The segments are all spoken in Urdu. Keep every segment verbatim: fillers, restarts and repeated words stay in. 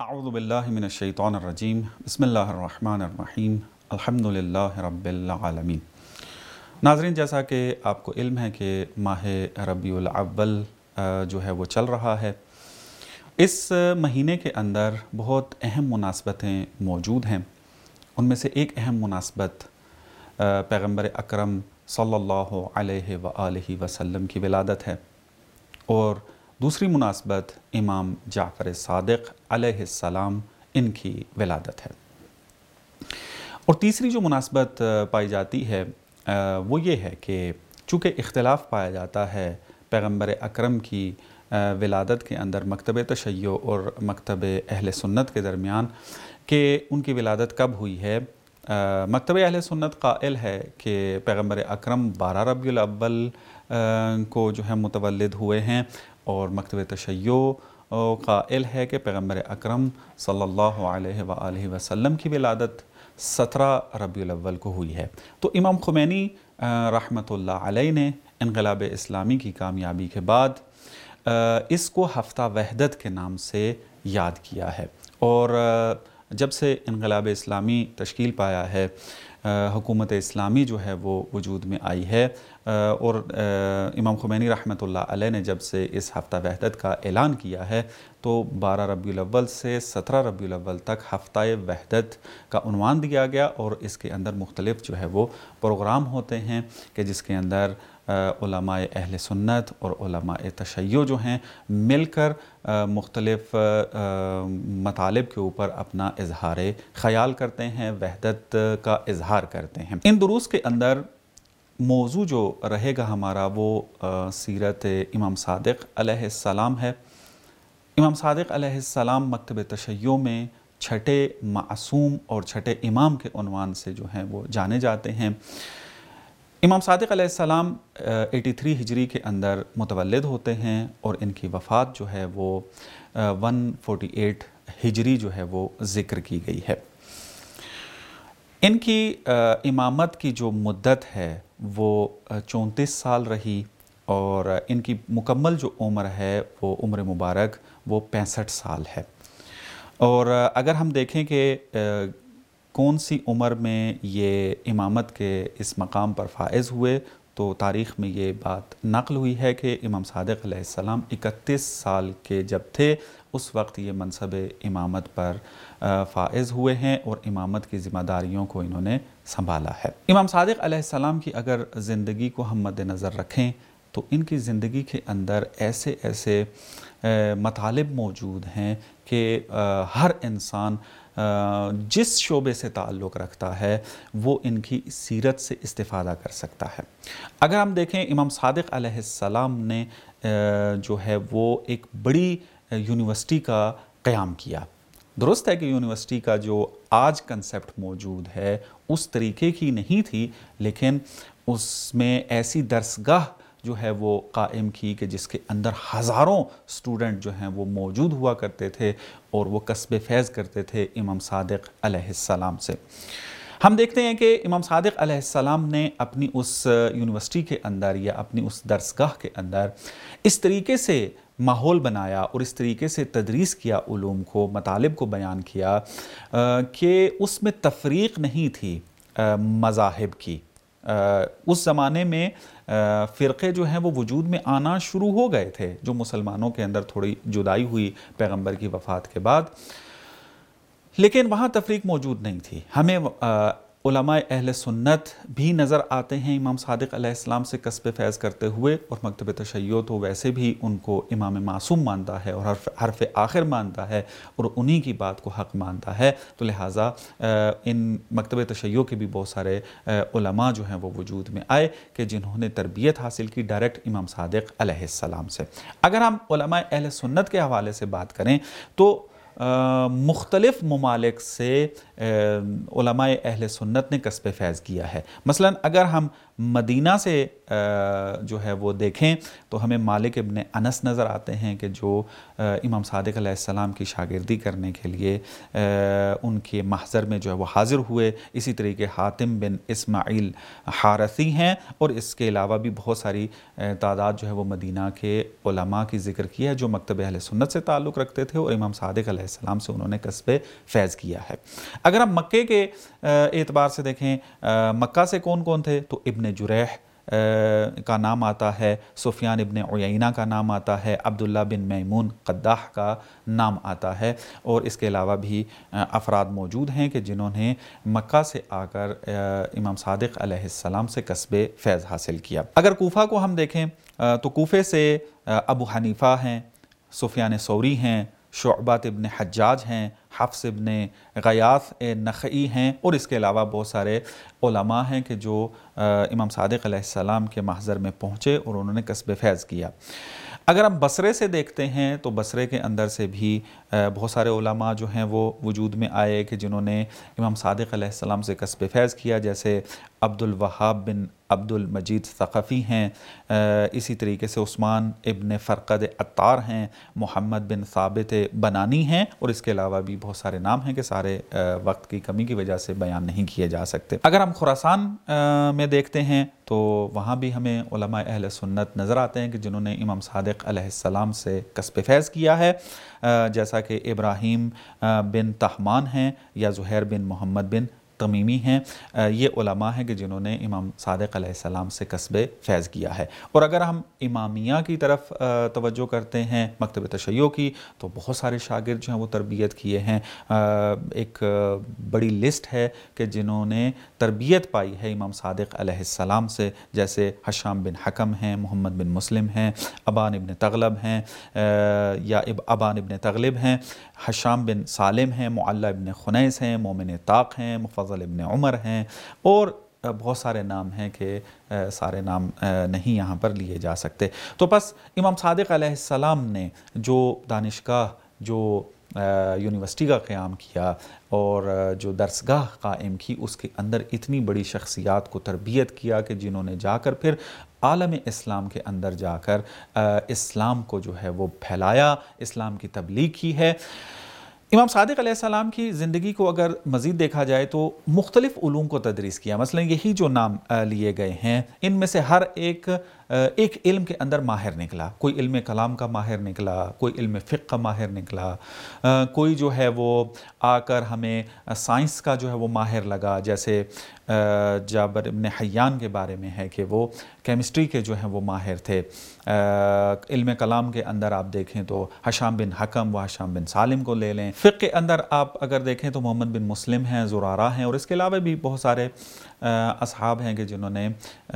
اعوذ باللہ من الشیطان الرجیم بسم اللہ الرحمن الرحیم الحمدللہ رب العالمین۔ ناظرین، جیسا کہ آپ کو علم ہے کہ ماہ ربیع الاول جو ہے وہ چل رہا ہے، اس مہینے کے اندر بہت اہم مناسبتیں موجود ہیں۔ ان میں سے ایک اہم مناسبت پیغمبر اکرم صلی اللہ علیہ وآلہ وسلم کی ولادت ہے، اور دوسری مناسبت امام جعفر صادق علیہ السلام ان کی ولادت ہے۔ اور تیسری جو مناسبت پائی جاتی ہے وہ یہ ہے کہ چونکہ اختلاف پایا جاتا ہے پیغمبر اکرم کی ولادت کے اندر مکتب تشیع اور مکتب اہل سنت کے درمیان کہ ان کی ولادت کب ہوئی ہے۔ مکتب اہل سنت قائل ہے کہ پیغمبر اکرم بارہ ربیع الاول کو جو ہے متولد ہوئے ہیں، اور مکتب تشیع قائل ہے کہ پیغمبر اکرم صلی اللہ علیہ وآلہ وسلم کی ولادت سترہ ربیع الاول کو ہوئی ہے۔ تو امام خمینی رحمۃ اللہ علیہ نے انقلاب اسلامی کی کامیابی کے بعد اس کو ہفتہ وحدت کے نام سے یاد کیا ہے، اور جب سے انقلاب اسلامی تشکیل پایا ہے، حکومت اسلامی جو ہے وہ وجود میں آئی ہے، اور امام خمینی رحمۃ اللہ علیہ نے جب سے اس ہفتہ وحدت کا اعلان کیا ہے تو بارہ ربیع الاول سے سترہ ربیع الاول تک ہفتہ وحدت کا عنوان دیا گیا، اور اس کے اندر مختلف جو ہے وہ پروگرام ہوتے ہیں کہ جس کے اندر علماء اہل سنت اور علماء تشیع جو ہیں مل کر مختلف مطالب کے اوپر اپنا اظہار خیال کرتے ہیں، وحدت کا اظہار کرتے ہیں۔ ان دروس کے اندر موضوع جو رہے گا ہمارا وہ سیرت امام صادق علیہ السلام ہے۔ امام صادق علیہ السلام مکتب تشیع میں چھٹے معصوم اور چھٹے امام کے عنوان سے جو ہیں وہ جانے جاتے ہیں۔ امام صادق علیہ السلام اٹھاسی ہجری کے اندر متولد ہوتے ہیں، اور ان کی وفات جو ہے وہ ایک سو اڑتالیس ہجری جو ہے وہ ذکر کی گئی ہے۔ ان کی امامت کی جو مدت ہے وہ چونتیس سال رہی، اور ان کی مکمل جو عمر ہے وہ عمر مبارک وہ پینسٹھ سال ہے۔ اور اگر ہم دیکھیں کہ کون سی عمر میں یہ امامت کے اس مقام پر فائز ہوئے، تو تاریخ میں یہ بات نقل ہوئی ہے کہ امام صادق علیہ السلام اکتیس سال کے جب تھے اس وقت یہ منصب امامت پر فائز ہوئے ہیں، اور امامت کی ذمہ داریوں کو انہوں نے سنبھالا ہے۔ امام صادق علیہ السلام کی اگر زندگی کو ہم مد نظر رکھیں تو ان کی زندگی کے اندر ایسے ایسے مطالب موجود ہیں کہ ہر انسان جس شعبے سے تعلق رکھتا ہے وہ ان کی سیرت سے استفادہ کر سکتا ہے۔ اگر ہم دیکھیں امام صادق علیہ السلام نے جو ہے وہ ایک بڑی یونیورسٹی کا قیام کیا۔ درست ہے کہ یونیورسٹی کا جو آج کنسپٹ موجود ہے اس طریقے کی نہیں تھی، لیکن اس میں ایسی درسگاہ جو ہے وہ قائم کی کہ جس کے اندر ہزاروں سٹوڈنٹ جو ہیں وہ موجود ہوا کرتے تھے، اور وہ کسب فیض کرتے تھے امام صادق علیہ السلام سے۔ ہم دیکھتے ہیں کہ امام صادق علیہ السلام نے اپنی اس یونیورسٹی کے اندر یا اپنی اس درسگاہ کے اندر اس طریقے سے ماحول بنایا اور اس طریقے سے تدریس کیا، علوم کو، مطالب کو بیان کیا کہ اس میں تفریق نہیں تھی مذاہب کی۔ اس زمانے میں فرقے جو ہیں وہ وجود میں آنا شروع ہو گئے تھے، جو مسلمانوں کے اندر تھوڑی جدائی ہوئی پیغمبر کی وفات کے بعد، لیکن وہاں تفریق موجود نہیں تھی۔ ہمیں علماء اہل سنت بھی نظر آتے ہیں امام صادق علیہ السلام سے کسب فیض کرتے ہوئے، اور مکتب تشیع تو ویسے بھی ان کو امام معصوم مانتا ہے اور حرف حرف آخر مانتا ہے، اور انہی کی بات کو حق مانتا ہے، تو لہٰذا ان مکتب تشیع کے بھی بہت سارے علماء جو ہیں وہ وجود میں آئے کہ جنہوں نے تربیت حاصل کی ڈائریکٹ امام صادق علیہ السلام سے۔ اگر ہم علماء اہل سنت کے حوالے سے بات کریں تو مختلف ممالک سے علماء اہل سنت نے کسب فیض کیا ہے۔ مثلا اگر ہم مدینہ سے جو ہے وہ دیکھیں تو ہمیں مالک ابن انس نظر آتے ہیں کہ جو امام صادق علیہ السلام کی شاگردی کرنے کے لیے ان کے محضر میں جو ہے وہ حاضر ہوئے. اسی طریقے حاتم بن اسماعیل حارثی ہیں, اور اس کے علاوہ بھی بہت ساری تعداد جو ہے وہ مدینہ کے علماء کی ذکر کیا ہے جو مکتب اہل سنت سے تعلق رکھتے تھے اور امام صادق علیہ السلام سے انہوں نے کسب فیض کیا ہے. اگر ہم مکے کے اعتبار سے دیکھیں, مکہ سے کون کون تھے تو ابن جریح کا نام آتا ہے, سفیان ابن عیینہ کا نام آتا ہے, عبداللہ بن میمون قداح کا نام آتا ہے, اور اس کے علاوہ بھی افراد موجود ہیں کہ جنہوں نے مکہ سے آ کر امام صادق علیہ السلام سے کسب فیض حاصل کیا. اگر کوفہ کو ہم دیکھیں تو کوفے سے ابو حنیفہ ہیں, سفیان ثوری ہیں, شعبہ ابن حجاج ہیں, حفص ابن غیاث نخعی ہیں, اور اس کے علاوہ بہت سارے علماء ہیں کہ جو امام صادق علیہ السلام کے محضر میں پہنچے اور انہوں نے کسب فیض کیا. اگر ہم بصرے سے دیکھتے ہیں تو بصرے کے اندر سے بھی بہت سارے علماء جو ہیں وہ وجود میں آئے کہ جنہوں نے امام صادق علیہ السلام سے کسب فیض کیا, جیسے عبد الوہاب بن عبد المجید ثقفی ہیں, اسی طریقے سے عثمان ابن فرقد عطار ہیں, محمد بن ثابت بنانی ہیں, اور اس کے علاوہ بھی بہت سارے نام ہیں کہ سارے وقت کی کمی کی وجہ سے بیان نہیں کیے جا سکتے. اگر ہم خراسان میں دیکھتے ہیں تو وہاں بھی ہمیں علماء اہل سنت نظر آتے ہیں کہ جنہوں نے امام صادق علیہ السلام سے کسب فیض کیا ہے, جیسا کہ ابراہیم بن طہمان ہیں یا زہیر بن محمد بن تمیمی ہیں. یہ علماء ہیں کہ جنہوں نے امام صادق علیہ السلام سے کسب فیض کیا ہے. اور اگر ہم امامیہ کی طرف توجہ کرتے ہیں, مکتب تشیع کی, تو بہت سارے شاگرد جو ہیں وہ تربیت کیے ہیں. ایک بڑی لسٹ ہے کہ جنہوں نے تربیت پائی ہے امام صادق علیہ السلام سے, جیسے حشام بن حکم ہیں, محمد بن مسلم ہیں, ابان ابن تغلب ہیں یا ابان ابن تغلب ہیں, حشام بن سالم ہیں, معلی ابن خنیس ہیں, مومن طاق ہیں, مفضل ابن عمر ہیں, اور بہت سارے نام ہیں کہ سارے نام نہیں یہاں پر لیے جا سکتے. تو بس امام صادق علیہ السلام نے جو دانشگاہ, جو یونیورسٹی کا قیام کیا اور جو درسگاہ قائم کی, اس کے اندر اتنی بڑی شخصیات کو تربیت کیا کہ جنہوں نے جا کر پھر عالم اسلام کے اندر جا کر اسلام کو جو ہے وہ پھیلایا, اسلام کی تبلیغ کی ہے. امام صادق علیہ السلام کی زندگی کو اگر مزید دیکھا جائے تو مختلف علوم کو تدریس کیا. مثلا یہی جو نام لیے گئے ہیں ان میں سے ہر ایک ایک علم کے اندر ماہر نکلا. کوئی علم کلام کا ماہر نکلا, کوئی علم فقہ کا ماہر نکلا, کوئی جو ہے وہ آ کر ہمیں سائنس کا جو ہے وہ ماہر لگا, جیسے جابر ابن حیان کے بارے میں ہے کہ وہ کیمسٹری کے جو ہیں وہ ماہر تھے. علم کلام کے اندر آپ دیکھیں تو حشام بن حکم و حشام بن سالم کو لے لیں. فقہ کے اندر آپ اگر دیکھیں تو محمد بن مسلم ہیں, زرارہ ہیں, اور اس کے علاوہ بھی بہت سارے اصحاب ہیں کہ جنہوں نے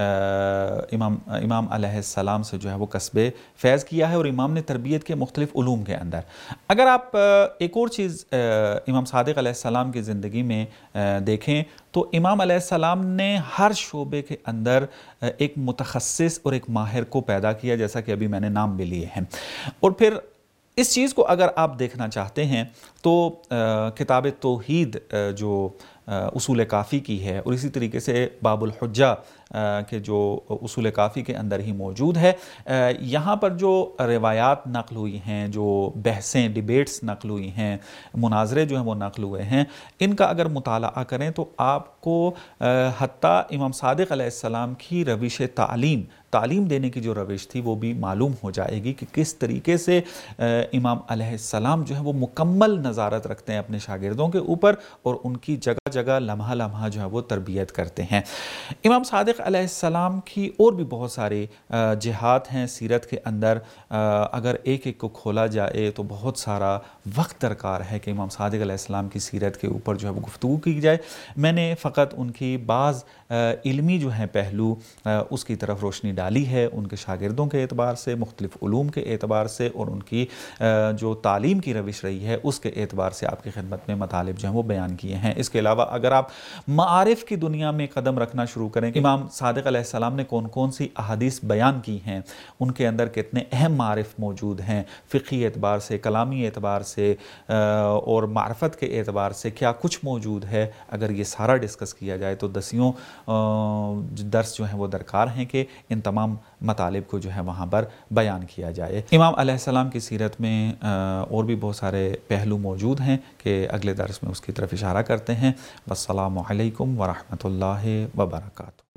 امام امام علیہ السلام سے جو ہے وہ کسب فیض کیا ہے, اور امام نے تربیت کے مختلف علوم کے اندر. اگر آپ ایک اور چیز امام صادق علیہ السلام کی زندگی میں دیکھیں تو امام علیہ السلام نے ہر شعبے کے اندر ایک متخصص اور ایک ماہر کو پیدا کیا, جیسا کہ ابھی میں نے نام بھی لیے ہیں. اور پھر اس چیز کو اگر آپ دیکھنا چاہتے ہیں تو کتاب توحید جو اصول کافی کی ہے, اور اسی طریقے سے باب الحجہ کہ جو اصول کافی کے اندر ہی موجود ہے, یہاں پر جو روایات نقل ہوئی ہیں, جو بحثیں ڈیبیٹس نقل ہوئی ہیں, مناظرے جو ہیں وہ نقل ہوئے ہیں, ان کا اگر مطالعہ کریں تو آپ کو حتیٰ امام صادق علیہ السلام کی روش تعلیم تعلیم دینے کی جو روش تھی وہ بھی معلوم ہو جائے گی کہ کس طریقے سے امام علیہ السلام جو ہے وہ مکمل نظارت رکھتے ہیں اپنے شاگردوں کے اوپر, اور ان کی جگہ جگہ لمحہ لمحہ جو ہے وہ تربیت کرتے ہیں. امام صادق علیہ السلام کی اور بھی بہت سارے جہات ہیں سیرت کے اندر, اگر ایک ایک کو کھولا جائے تو بہت سارا وقت درکار ہے کہ امام صادق علیہ السلام کی سیرت کے اوپر جو ہے وہ گفتگو کی جائے. میں نے فقط ان کی بعض علمی جو ہیں پہلو اس کی طرف روشنی ڈالی ہے ان کے شاگردوں کے اعتبار سے، مختلف علوم کے اعتبار سے، اور ان کی جو تعلیم کی روش رہی ہے اس کے اعتبار سے آپ کی خدمت میں مطالب جو ہیں وہ بیان کیے ہیں۔ اس کے علاوہ اگر آپ معارف کی دنیا میں قدم رکھنا شروع کریں کہ امام صادق علیہ السلام نے کون کون سی احادیث بیان کی ہیں، ان کے اندر کتنے اہم معارف موجود ہیں، فقہی اعتبار سے، کلامی اعتبار سے اور معرفت کے اعتبار سے کیا کچھ موجود ہے، اگر یہ سارا ڈسکس کیا جائے تو دسیوں درس جو ہیں وہ درکار ہیں کہ ان تمام مطالب کو جو ہے وہاں پر بیان کیا جائے۔ امام علیہ السلام کی سیرت میں اور بھی بہت سارے پہلو موجود ہیں کہ اگلے درس میں اس کی طرف اشارہ کرتے ہیں۔ والسلام علیکم ورحمۃ اللہ وبرکاتہ۔